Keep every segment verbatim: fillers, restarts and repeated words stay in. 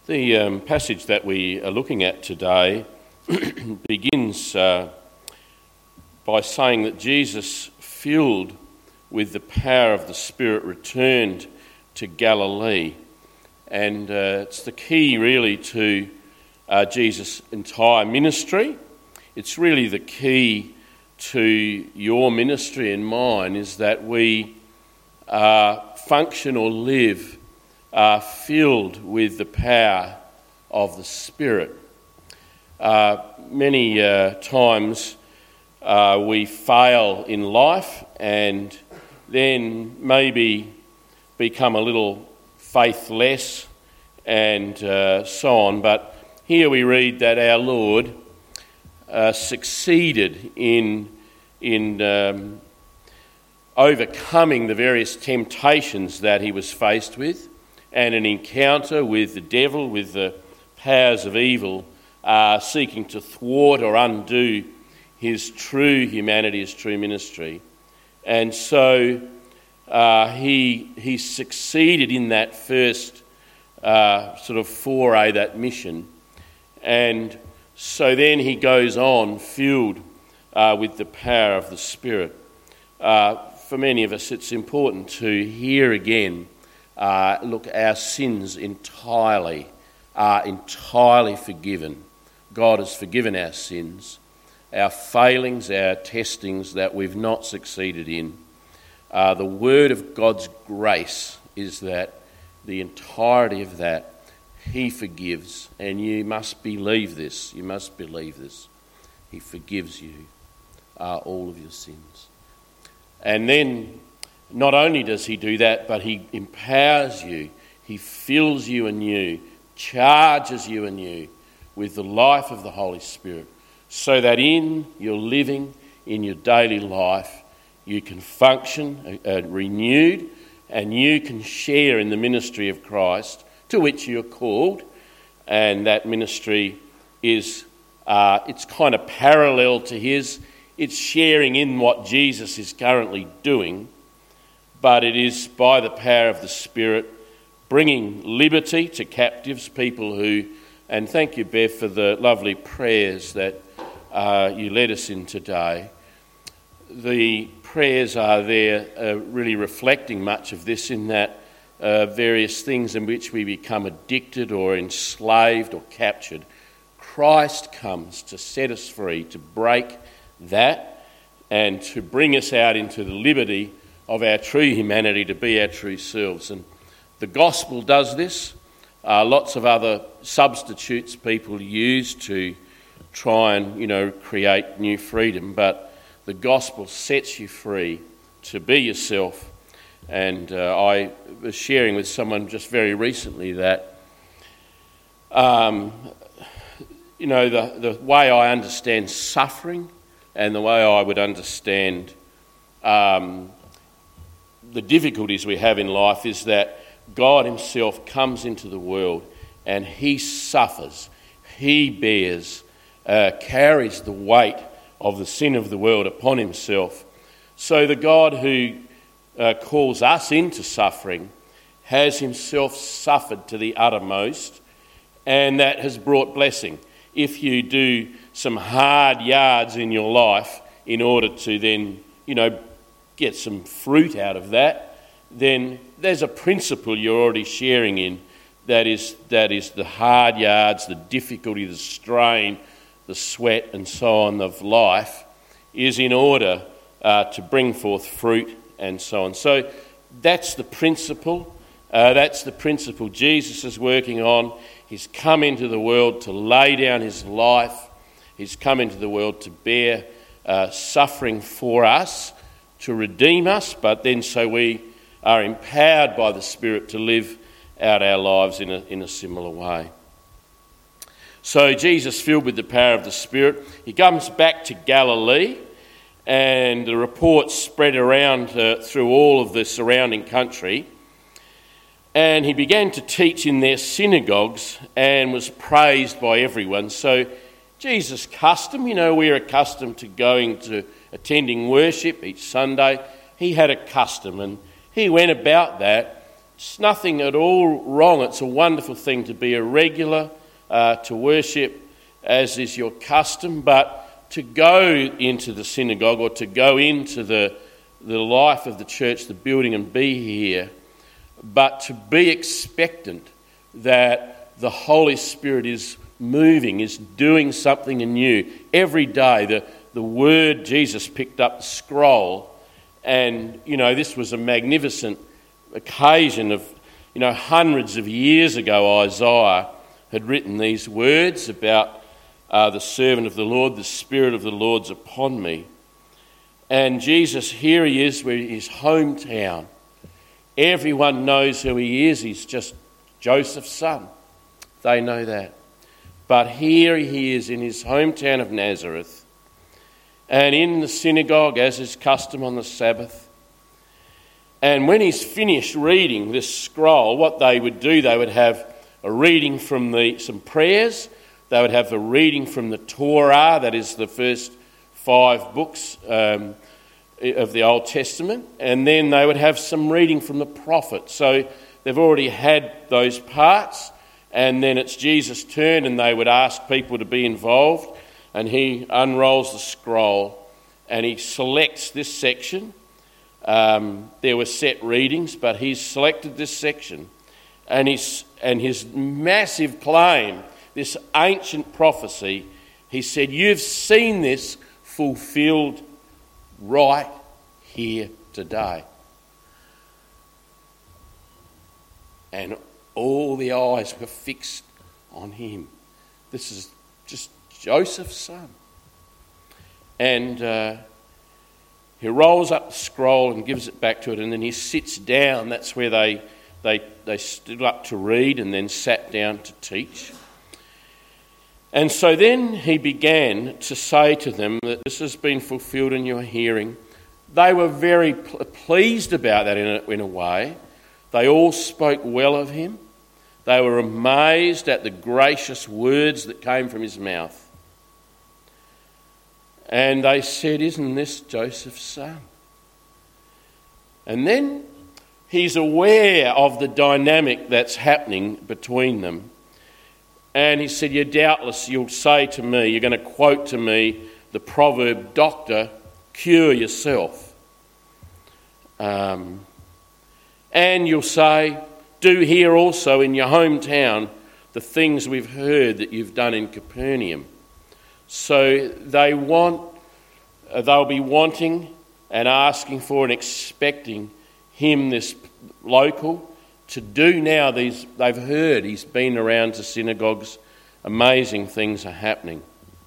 The um, passage that we are looking at today begins uh, by saying that Jesus, filled with the power of the Spirit, returned to Galilee. And uh, it's the key really to uh, Jesus' entire ministry. It's really the key to your ministry and mine, is that we uh, function or live Uh, filled with the power of the Spirit. Uh, many uh, times uh, we fail in life and then maybe become a little faithless and uh, so on. But here we read that our Lord uh, succeeded in in um, overcoming the various temptations that he was faced with, and an encounter with the devil, with the powers of evil, uh, seeking to thwart or undo his true humanity, his true ministry. And so uh, he he succeeded in that first uh, sort of foray, that mission. And so then he goes on, filled uh, with the power of the Spirit. Uh, for many of us, it's important to hear again, Uh, look, our sins entirely are entirely forgiven. God has forgiven our sins, our failings, our testings that we've not succeeded in. Uh, the word of God's grace is that the entirety of that he forgives, and you must believe this. You must believe this. He forgives you uh, all of your sins. And then not only does he do that, but he empowers you, he fills you anew, charges you anew with the life of the Holy Spirit, so that in your living, in your daily life, you can function uh, renewed, and you can share in the ministry of Christ to which you're called. And that ministry is, uh, it's kind of parallel to his. It's sharing in what Jesus is currently doing, but it is by the power of the Spirit bringing liberty to captives, people who, and thank you, Bev, for the lovely prayers that uh, you led us in today. The prayers are there uh, really reflecting much of this, in that uh, various things in which we become addicted or enslaved or captured, Christ comes to set us free, to break that and to bring us out into the liberty of our true humanity, to be our true selves. And the gospel does this. Uh, lots of other substitutes people use to try and, you know, create new freedom, but the gospel sets you free to be yourself. And uh, I was sharing with someone just very recently that, um, you know, the, the way I understand suffering and the way I would understand um, the difficulties we have in life is that God himself comes into the world and he suffers, he bears, uh, carries the weight of the sin of the world upon himself. So the God who uh, calls us into suffering has himself suffered to the uttermost, and that has brought blessing. If you do some hard yards in your life in order to then, you know, get some fruit out of that, then there's a principle you're already sharing in, that is that is the hard yards, the difficulty, the strain, the sweat and so on of life, is in order uh, to bring forth fruit and so on. So that's the principle. Uh, that's the principle Jesus is working on. He's come into the world to lay down his life. He's come into the world to bear uh, suffering for us, to redeem us, but then so we are empowered by the Spirit to live out our lives in a, in a similar way. So Jesus, filled with the power of the Spirit, he comes back to Galilee, and the reports spread around uh, through all of the surrounding country. And he began to teach in their synagogues and was praised by everyone. So Jesus' custom, you know, we're accustomed to going to attending worship each Sunday. He had a custom, and he went about that it's nothing at all wrong. It's a wonderful thing to be a regular, uh, to worship as is your custom, but to go into the synagogue or to go into the, the life of the church, the building, and be here, but to be expectant that the Holy Spirit is moving, is doing something anew. Every day, the, the word, Jesus picked up the scroll, and, you know, this was a magnificent occasion of, you know, hundreds of years ago, Isaiah had written these words about uh, the servant of the Lord, the Spirit of the Lord's upon me. And Jesus, here he is, where his hometown. Everyone knows who he is. He's just Joseph's son. They know that. But here he is in his hometown of Nazareth, and in the synagogue, as is custom on the Sabbath. And when he's finished reading this scroll, what they would do, they would have a reading from the some prayers. They would have a reading from the Torah, that is the first five books um, of the Old Testament. And then they would have some reading from the prophets. So they've already had those parts. And then it's Jesus' turn, and they would ask people to be involved. And he unrolls the scroll and he selects this section. Um, there were set readings, but he's selected this section. And his, and his massive claim, this ancient prophecy, he said, you've seen this fulfilled right here today. And all the eyes were fixed on him. This is just Joseph's son. And uh, he rolls up the scroll and gives it back to it, and then he sits down. That's where they, they, they stood up to read and then sat down to teach. And so then he began to say to them that this has been fulfilled in your hearing. They were very pl- pleased about that in a, in a way. They all spoke well of him. They were amazed at the gracious words that came from his mouth. And they said, isn't this Joseph's son? And then he's aware of the dynamic that's happening between them. And he said, yeah, doubtless you'll say to me, you're going to quote to me the proverb, doctor, cure yourself. Um, and you'll say, do here also in your hometown the things we've heard that you've done in Capernaum. So they want, they'll be wanting and asking for and expecting him, this local, to do now these. They've heard he's been around to synagogues. Amazing things are happening.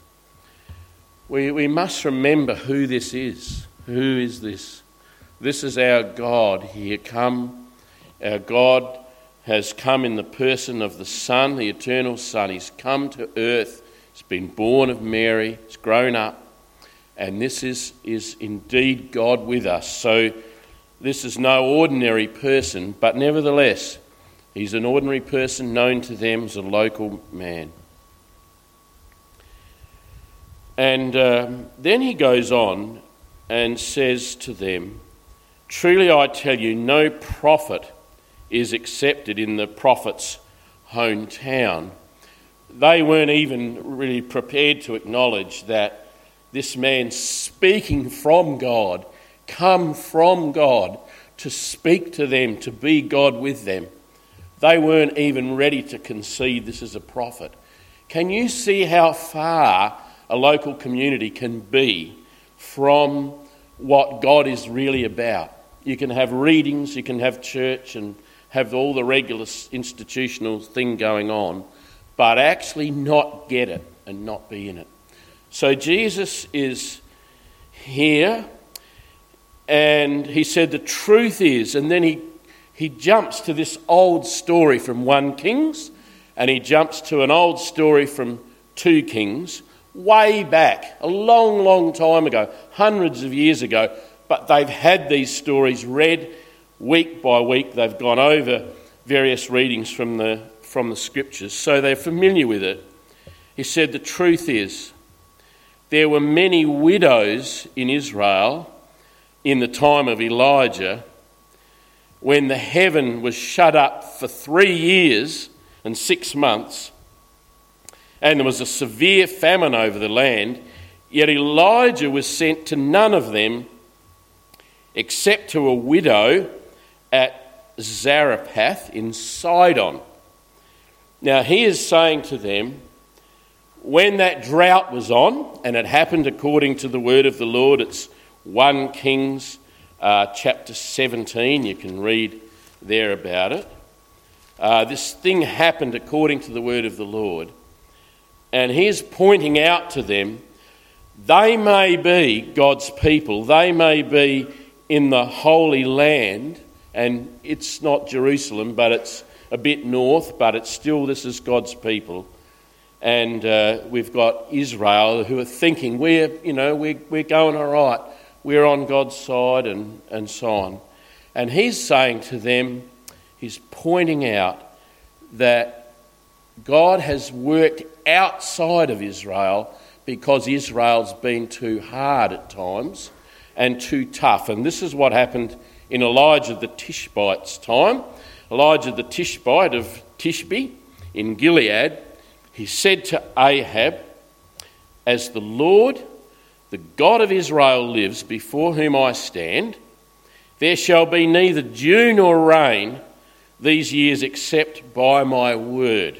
We we must remember who this is. Who is this? This is our God here come. Our God has come in the person of the Son, the eternal Son. He's come to earth. He's been born of Mary. He's grown up. And this is, is indeed God with us. So this is no ordinary person, but nevertheless, he's an ordinary person known to them as a local man. And um, then he goes on and says to them, truly I tell you, no prophet is accepted in the prophet's hometown. They weren't even really prepared to acknowledge that this man speaking from God, come from God to speak to them, to be God with them. They weren't even ready to concede this is a prophet. Can you see how far a local community can be from what God is really about? You can have readings, you can have church and have all the regular institutional thing going on, but actually not get it and not be in it. So Jesus is here, and he said the truth is, and then he, he jumps to this old story from First Kings, and he jumps to an old story from Second Kings, way back, a long, long time ago, hundreds of years ago, but they've had these stories read week by week. They've gone over various readings from the from the scriptures, so they're familiar with it. He said the truth is, there were many widows in Israel in the time of Elijah when the heaven was shut up for three years and six months, and there was a severe famine over the land, yet Elijah was sent to none of them except to a widow at Zarephath in Sidon. Now he is saying to them, when that drought was on, and it happened according to the word of the Lord, it's First Kings uh, chapter seventeen, you can read there about it. Uh, this thing happened according to the word of the Lord. And he's pointing out to them, they may be God's people, they may be in the Holy Land, and it's not Jerusalem, but it's a bit north, but it's still, this is God's people. And uh, we've got Israel who are thinking, we're, you know, we're, we're going all right, we're on God's side, and, and so on. And he's saying to them, he's pointing out that God has worked outside of Israel because Israel's been too hard at times and too tough. And this is what happened in Elijah the Tishbite's time. Elijah the Tishbite of Tishbe in Gilead, he said to Ahab, as the Lord, the God of Israel lives, before whom I stand, there shall be neither dew nor rain these years except by my word.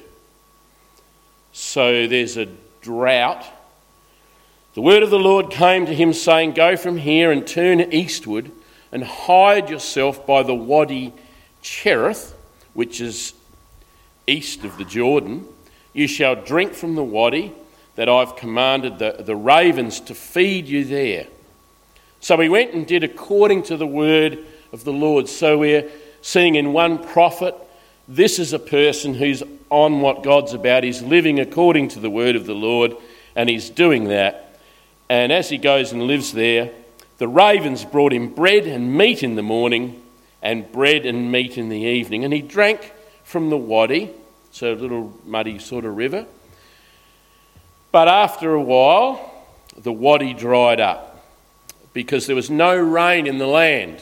So there's a drought. The word of the Lord came to him saying, go from here and turn eastward and hide yourself by the Wadi Cherith, which is east of the Jordan. You shall drink from the wadi that I've commanded the, the ravens to feed you there. So he went and did according to the word of the Lord. So we're seeing in one prophet, this is a person who's on what God's about. He's living according to the word of the Lord, and he's doing that. And as he goes and lives there, the ravens brought him bread and meat in the morning and bread and meat in the evening. And he drank from the wadi, so a little muddy sort of river. But after a while, the wadi dried up because there was no rain in the land.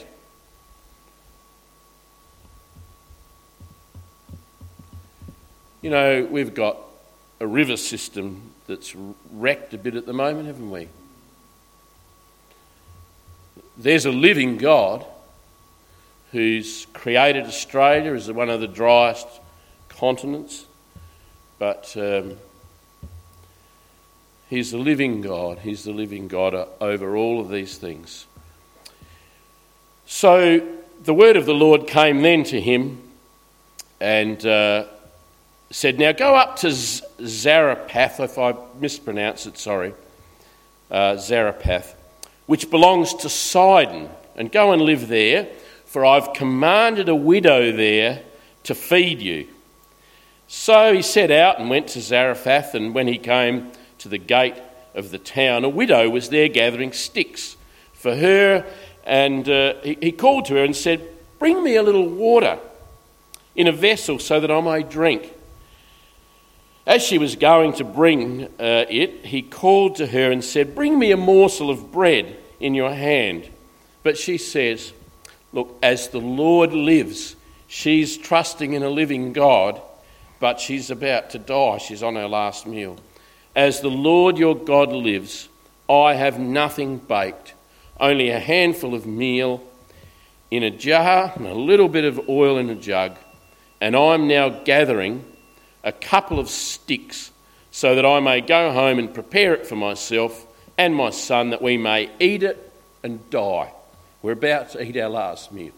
You know, we've got a river system that's wrecked a bit at the moment, haven't we? There's a living God who's created Australia as one of the driest continents, but um, he's the living God. He's the living God over all of these things. So the word of the Lord came then to him and uh, said, now go up to Z- Zarephath, if I mispronounce it, sorry, uh, Zarephath, which belongs to Sidon, and go and live there, for I've commanded a widow there to feed you. So he set out and went to Zarephath, and when he came to the gate of the town, a widow was there gathering sticks for her, and uh, he, he called to her and said, bring me a little water in a vessel so that I may drink. As she was going to bring uh, it, he called to her and said, bring me a morsel of bread in your hand. But she says, look, as the Lord lives, she's trusting in a living God, but she's about to die. She's on her last meal. As the Lord your God lives, I have nothing baked, only a handful of meal in a jar and a little bit of oil in a jug, and I'm now gathering a couple of sticks so that I may go home and prepare it for myself and my son, that we may eat it and die. We're about to eat our last meal.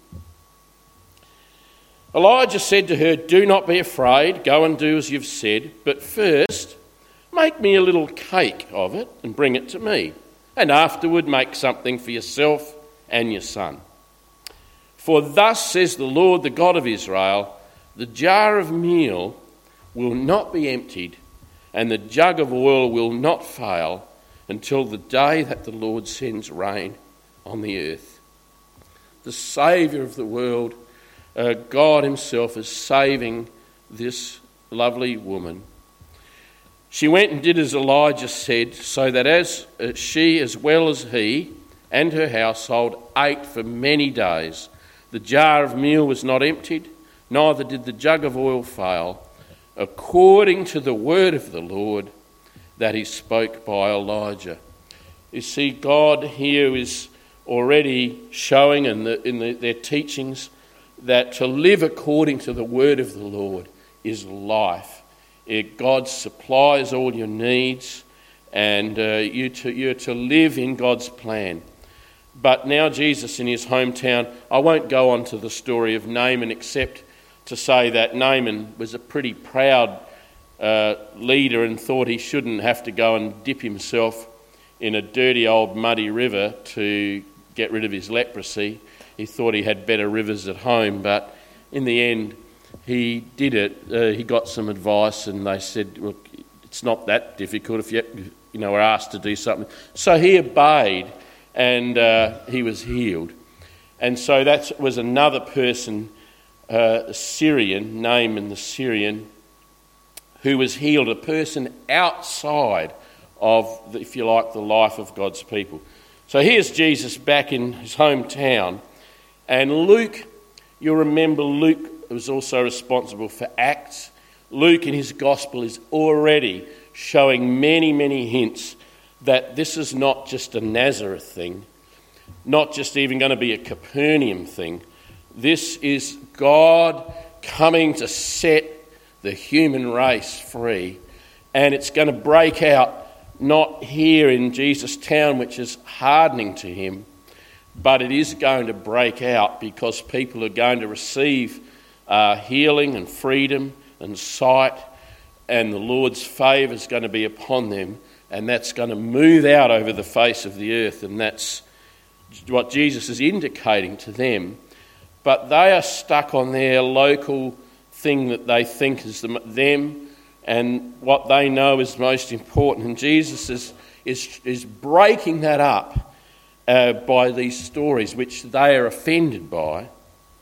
Elijah said to her, do not be afraid, go and do as you've said, but first make me a little cake of it and bring it to me, and afterward make something for yourself and your son. For thus says the Lord, the God of Israel, the jar of meal will not be emptied, and the jug of oil will not fail until the day that the Lord sends rain on the earth. The Saviour of the world, uh, God himself, is saving this lovely woman. She went and did as Elijah said, so that as uh, she as well as he and her household ate for many days. The jar of meal was not emptied, neither did the jug of oil fail, according to the word of the Lord that he spoke by Elijah. You see, God here is already showing in, the, in the, their teachings that to live according to the word of the Lord is life. It, God supplies all your needs, and uh, you to, you're to live in God's plan. But now Jesus in his hometown, I won't go on to the story of Naaman except to say that Naaman was a pretty proud uh, leader and thought he shouldn't have to go and dip himself in a dirty old muddy river to get rid of his leprosy. He thought he had better rivers at home, but in the end he did it. Uh, he got some advice and they said, look, it's not that difficult if you, you know, are asked to do something. So he obeyed and uh, he was healed. And so that was another person, uh, a Syrian, Naaman the Syrian, who was healed, a person outside of, if you like, the life of God's people. So here's Jesus back in his hometown. And Luke, you'll remember Luke was also responsible for Acts. Luke in his gospel is already showing many, many hints that this is not just a Nazareth thing, not just even going to be a Capernaum thing. This is God coming to set the human race free, and it's going to break out not here in Jesus' town, which is hardening to him, but it is going to break out because people are going to receive uh, healing and freedom and sight, and the Lord's favour is going to be upon them, and that's going to move out over the face of the earth, and that's what Jesus is indicating to them. But they are stuck on their local thing that they think is them and what they know is most important. And Jesus is, is, is breaking that up uh, by these stories which they are offended by.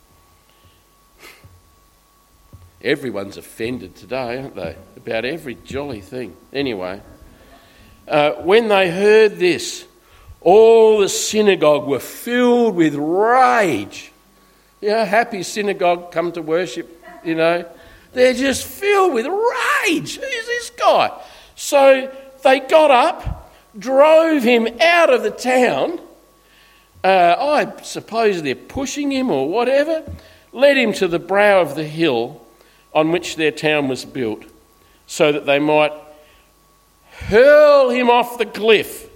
Everyone's offended today, aren't they? About every jolly thing. Anyway, uh, when they heard this, all the synagogue were filled with rage. You know, happy synagogue come to worship, you know. They're just filled with rage. Who's this guy? So they got up, drove him out of the town. Uh, I suppose they're pushing him or whatever. Led him to the brow of the hill on which their town was built, so that they might hurl him off the cliff.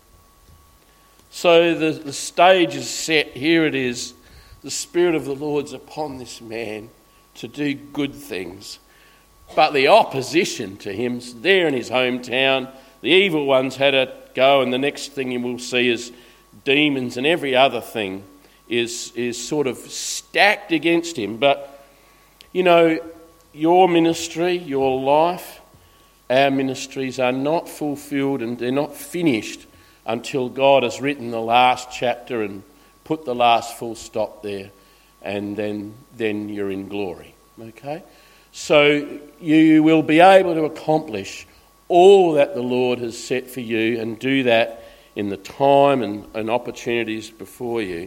So the, the stage is set. Here it is. The Spirit of the Lord's upon this man to do good things. But the opposition to him's there in his hometown. The evil ones had a go, and the next thing you will see is demons and every other thing is, is sort of stacked against him. But, you know, your ministry, your life, our ministries are not fulfilled and they're not finished until God has written the last chapter and put the last full stop there, and then, then you're in glory, okay? So you will be able to accomplish all that the Lord has set for you and do that in the time and, and opportunities before you.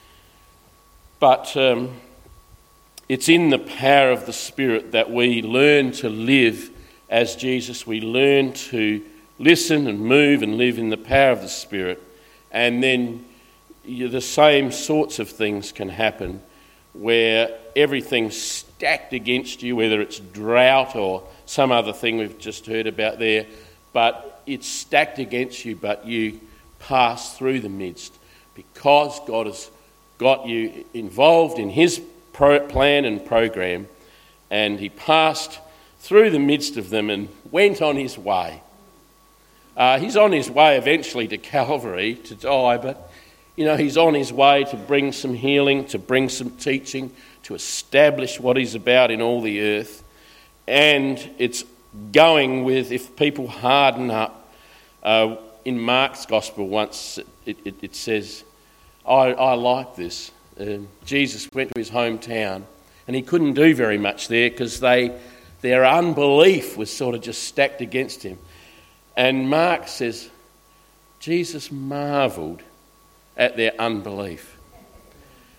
But um, it's in the power of the Spirit that we learn to live as Jesus. We learn to listen and move and live in the power of the Spirit, and then you, the same sorts of things can happen where everything's stacked against you, whether it's drought or some other thing we've just heard about there, but it's stacked against you, but you pass through the midst because God has got you involved in his pro- plan and program, and he passed through the midst of them and went on his way. Uh, he's on his way eventually to Calvary to die, but you know, he's on his way to bring some healing, to bring some teaching, to establish what he's about in all the earth. And it's going with, if people harden up, uh, in Mark's Gospel once it, it, it says, I, I like this. Uh, Jesus went to his hometown and he couldn't do very much there because they their unbelief was sort of just stacked against him. And Mark says, Jesus marvelled at their unbelief.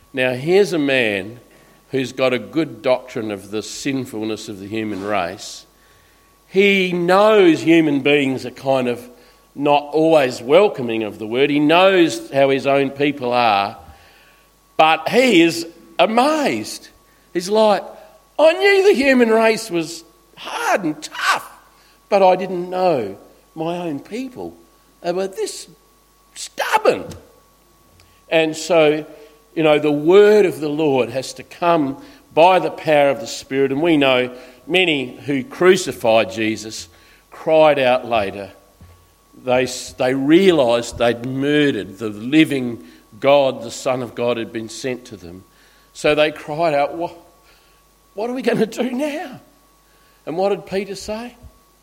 Now here's a man who's got a good doctrine of the sinfulness of the human race. He knows human beings are kind of not always welcoming of the word. He knows how his own people are, but he is amazed. He's like, I knew the human race was hard and tough, but I didn't know my own people. They were this stubborn. And so, you know, the word of the Lord has to come by the power of the Spirit. And we know many who crucified Jesus cried out later. They, they realised they'd murdered the living God, the Son of God had been sent to them. So they cried out, what, what are we going to do now? And what did Peter say?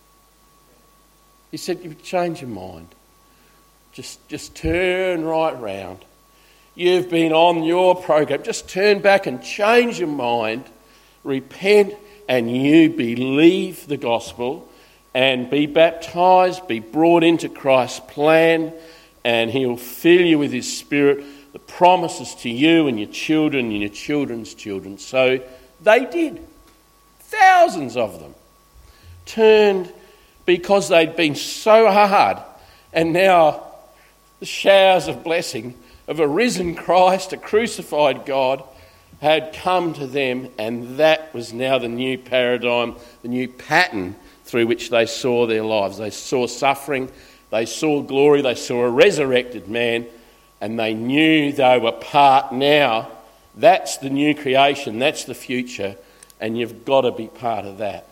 He said, you change your mind. Just, just turn right round. You've been on your program. Just turn back and change your mind. Repent and you believe the gospel and be baptised, be brought into Christ's plan, and he'll fill you with his Spirit, the promises to you and your children and your children's children. So they did. Thousands of them turned because they'd been so hard, and now the showers of blessing of a risen Christ, a crucified God, had come to them, and that was now the new paradigm, the new pattern through which they saw their lives. They saw suffering, they saw glory, they saw a resurrected man, and they knew they were part now. That's the new creation, that's the future, and you've got to be part of that.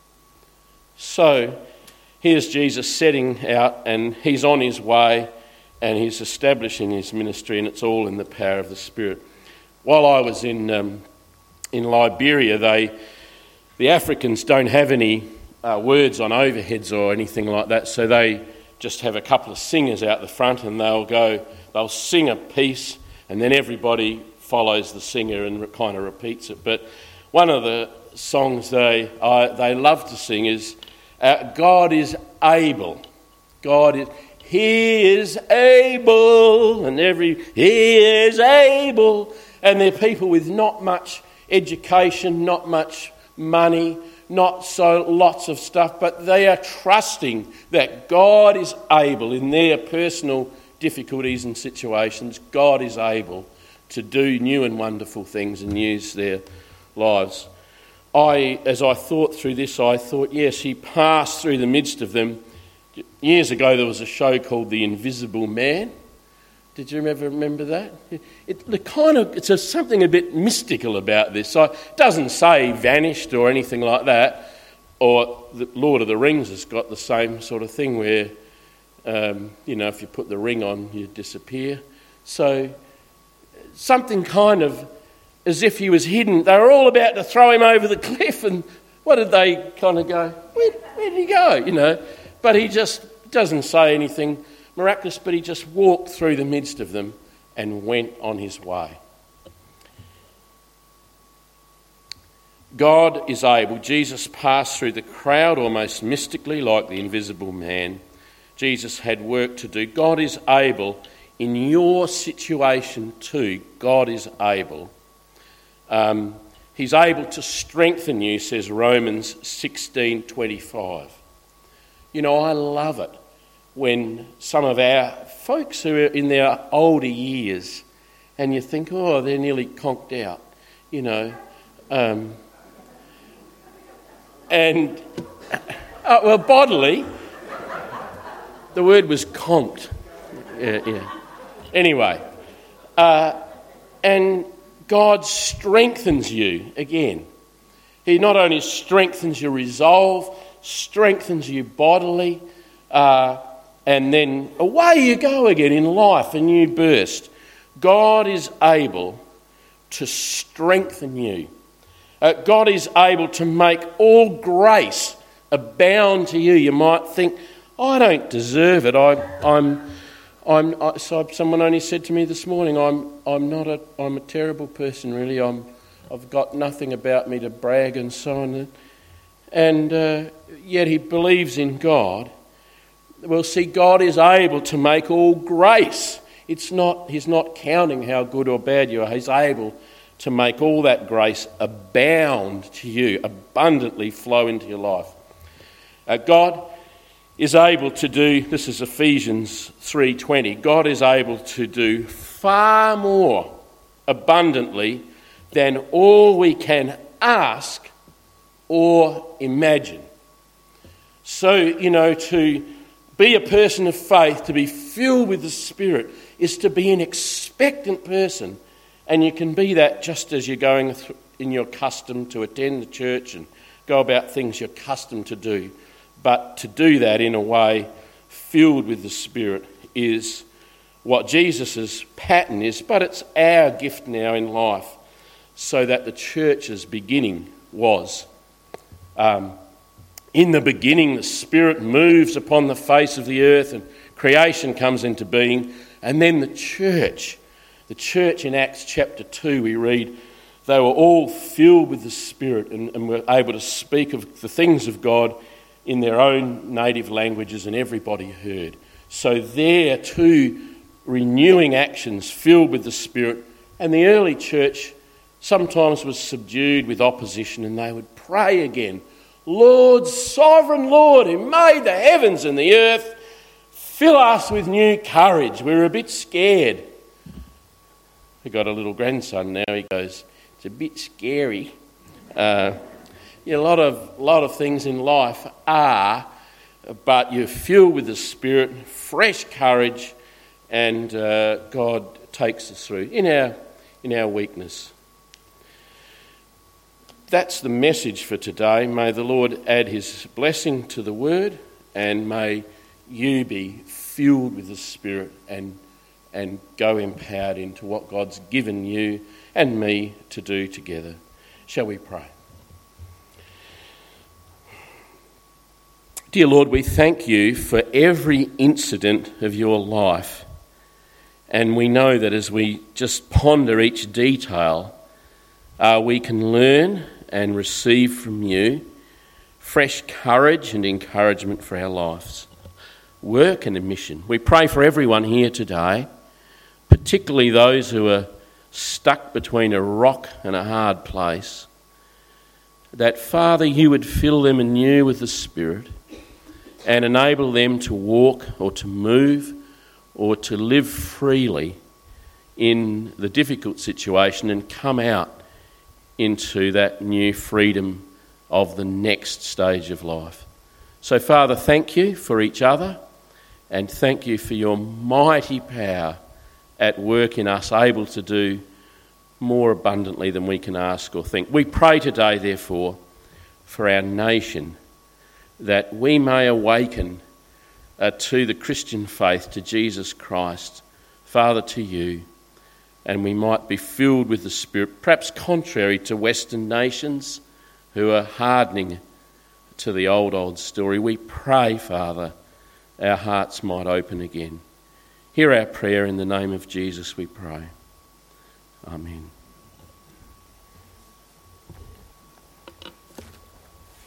So here's Jesus setting out, and he's on his way, and he's establishing his ministry, and it's all in the power of the Spirit. While I was in um, in Liberia, they the Africans don't have any uh, words on overheads or anything like that, so they just have a couple of singers out the front, and they'll go, they'll sing a piece, and then everybody follows the singer and kind of repeats it. But one of the songs they I, they love to sing is uh, "God is able." God is. He is able, and every, he is able. And they're people with not much education, not much money, not so lots of stuff, but they are trusting that God is able in their personal difficulties and situations. God is able to do new and wonderful things and use their lives. I, as I thought through this, I thought, yes, he passed through the midst of them. Years ago there was a show called The Invisible Man. Did you ever remember that? It, it, it kind of it's a, something a bit mystical about this. So it doesn't say he vanished or anything like that. Or the Lord of the Rings has got the same sort of thing where, um, you know, if you put the ring on, you disappear. So something kind of as if he was hidden. They were all about to throw him over the cliff, and what did they kind of go? Where, where did he go? You know. But he just doesn't say anything miraculous, but he just walked through the midst of them and went on his way. God is able. Jesus passed through the crowd almost mystically like the invisible man. Jesus had work to do. God is able in your situation too. God is able. Um, he's able to strengthen you, says Romans sixteen twenty-five. You know, I love it when some of our folks who are in their older years, and you think, oh, they're nearly conked out, you know. Um, and, uh, well, bodily, the word was conked. Yeah, yeah. Anyway, uh, and God strengthens you again. He not only strengthens your resolve, strengthens you bodily, uh, and then away you go again in life, a new burst. God is able to strengthen you. Uh, God is able to make all grace abound to you. You might think, I don't deserve it. I, I'm, I'm. I, so someone only said to me this morning, I'm, I'm not a, I'm a terrible person. Really, I'm, I've got nothing about me to brag and so on. And uh, yet he believes in God. Well, see, God is able to make all grace It's not, he's not counting how good or bad you are. He's able to make all that grace abound to you, abundantly flow into your life. Uh, God is able to do, this is Ephesians three twenty, God is able to do far more abundantly than all we can ask or imagine. So, you know, to be a person of faith, to be filled with the Spirit, is to be an expectant person. And you can be that just as you're going th- in your custom to attend the church and go about things you're accustomed to do. But to do that in a way filled with the Spirit is what Jesus' pattern is, but it's our gift now in life, so that the church's beginning was. Um, in the beginning, the Spirit moves upon the face of the earth and creation comes into being, and then the church, the church in Acts chapter two, we read, they were all filled with the Spirit and, and were able to speak of the things of God in their own native languages, and everybody heard. So there too, renewing actions filled with the Spirit, and the early church sometimes was subdued with opposition, and they would pray again, Lord, sovereign Lord, who made the heavens and the earth, fill us with new courage. We're a bit scared. We've got a little grandson now, he goes, it's a bit scary. Uh, yeah, a lot of, lot of things in life are, but you're filled with the Spirit, fresh courage, and uh, God takes us through in our in our weakness. That's the message for today. May the Lord add his blessing to the word, and may you be filled with the Spirit and and go empowered into what God's given you and me to do together. Shall we pray? Dear Lord, we thank you for every incident of your life. And we know that as we just ponder each detail, uh, we can learn and receive from you fresh courage and encouragement for our lives, work and a mission. We pray for everyone here today, particularly those who are stuck between a rock and a hard place, that, Father, you would fill them anew with the Spirit and enable them to walk or to move or to live freely in the difficult situation and come out into that new freedom of the next stage of life. So, Father, thank you for each other, and thank you for your mighty power at work in us, able to do more abundantly than we can ask or think. We pray today, therefore, for our nation, that we may awaken uh, to the Christian faith, to Jesus Christ, Father, to you, and we might be filled with the Spirit, perhaps contrary to Western nations who are hardening to the old, old story. We pray, Father, our hearts might open again. Hear our prayer in the name of Jesus, we pray. Amen.